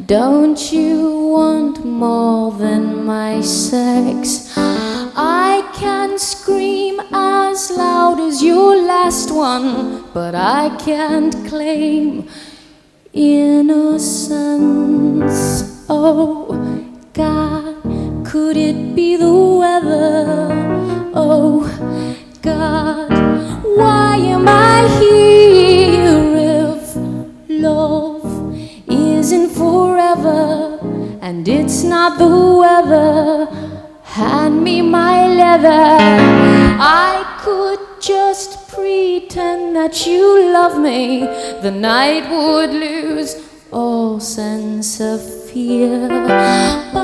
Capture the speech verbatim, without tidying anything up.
Don't you want more than my sex? I can scream as loud as your last one, but I can't claim innocence. Oh God, could it be the weather? Oh God, why am I here if love isn't forever and it's not the weather? Hand me my leather. I could just pretend that you love me. The night would lose all sense of fear.